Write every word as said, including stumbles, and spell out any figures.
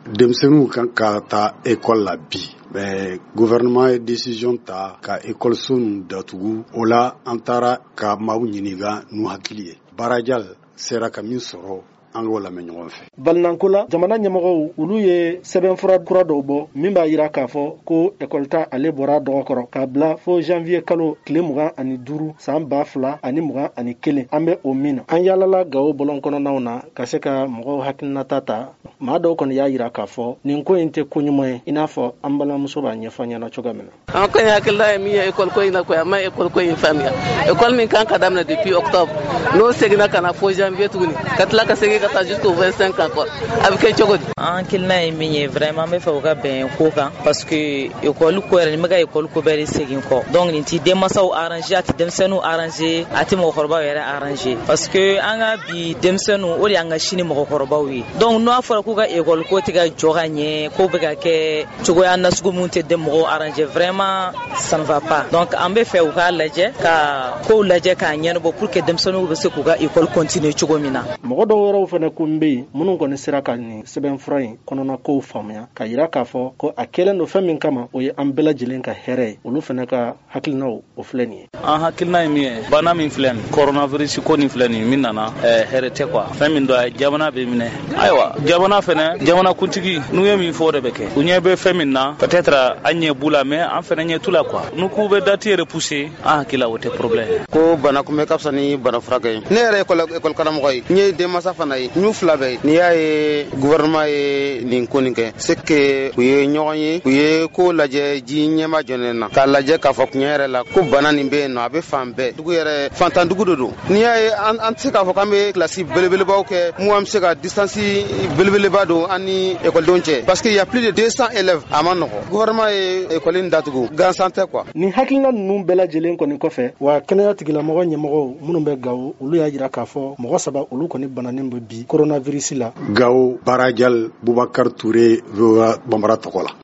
denmisɛnninw kan ka taa école la bi mais gouvernement ye décision ta ka école so ninnu datugu. O la an taara ka maaw ɲininka n'u hakili ye. Barajal sera ka min sɔrɔ an k'o lamɛn ɲɔgɔn fɛ. Balinanko la jamana ɲɛmɔgɔw olu ye sɛbɛnfura kura dɔw bɔ min b'a yira k'a fɔ ko école ta ale bɔra dɔgɔkɔrɔ k'a bila fo janvier kalo tile mugan ani duuru san ba fila ani mugan ani kelen. An bɛ o min na an yaalala Gawo bɔlɔn kɔnɔnaw na ka se ka mɔgɔw hakilinata ta. Maa dɔw kɔni y'a yira k'a fɔ nin ko in tɛ ko ɲuman ye i n'a fɔ an balimamuso b'a ɲɛfɔ ɲɛna cogo min na. An kɔni hakilila ye min ye école ko in na koyi, an ma école ko in faamuya. École min kan ka daminɛ depuis octobre n'o seginna ka na fo janvier tuguni ka tila ka segin ka taa jusqu'au vingt-cinq encore a bɛ kɛ cogo di? An hakilina ye min ye vraiment an bɛ fɛ u ka bɛn ko kan parce que école ko yɛrɛ nin bɛ ka école ko bɛɛ de segin kɔ donc nin ti denmansaw arranger a ti denmisɛnninw arranger a ti mɔgɔkɔrɔbaw yɛrɛ arranger parce que an ka bi denmisɛnninw o de y'an ka sini mɔgɔkɔrɔbaw ye donc n'a fɔra k'u ka école ko tɛ ka jɔ ka ɲɛ ko bɛ ka kɛ cogoya nasugu mun tɛ den mɔgɔw arranger vraiment ça ne va pas donc an bɛ fɛ u k'a lajɛ ka kow lajɛ k'a ɲɛnabɔ pour que denmisɛnninw bɛ se k'u ka école continuer cogo min na. Mɔgɔ dɔw wɛrɛw fana ko n bɛ yen minnu kɔni sera ka nin sɛbɛnfura in kɔnɔna kow faamuya ka yira k'a fɔ ko a kɛlen don fɛn min kama o ye an bɛɛ lajɛlen ka hɛrɛ ye olu fana ka hakilinaw o filɛ nin ye. An hakilina ye min ye bana min filɛ nin coronavirus ko nin filɛ nin min nana hɛrɛ tɛ quoi fɛn min don a jamana bɛ minɛ ayiwa jamana fana jamana kuntigi n'u ye min fɔ o de bɛ kɛ u ɲɛ bɛ fɛn min na peut-être an ɲɛ b'u la mais an fana ɲɛ t'u la quoi n'u k'u bɛ date repousser an hakili la o tɛ problème. Ko bana kunbɛ ka fisa ni bana furakɛ ye ne yɛrɛ ye école karamɔgɔ ye n ye denmansa fana ye n y'u fila bɛɛ ye n'i y'a ye gouvernement ye nin ko nin kɛ c'est que u ye ɲɔgɔn ye u ye ko lajɛ ji ɲɛma jɔnen na k'a lajɛ k'a fɔ tiɲɛ yɛrɛ la ko bana nin bɛ yen nɔ a bɛ fan bɛɛ dugu yɛrɛ fantan dugu de don n'i y'a ye an tɛ se k'a fɔ k'an bɛ kilasi belebelebaw kɛ mun an bɛ se ka distance belebeleba don an ni ekɔlidenw cɛ parce que y a plus de deux cents élèves a ma nɔgɔ gouvernement ye école in datugu gansan tɛ quoi. Nin hakilina ninnu bɛɛ lajɛlen kɔni kɔfɛ wa kɛnɛya tigilamɔgɔ ɲɛmɔgɔw minnu bɛ Gawo olu y'a yira k'a fɔ mɔgɔ saba olu kɔni bananen bɛ bi coronavirus la. Gawo Barajal Bubakar Ture Vora Bambara tɔgɔ la.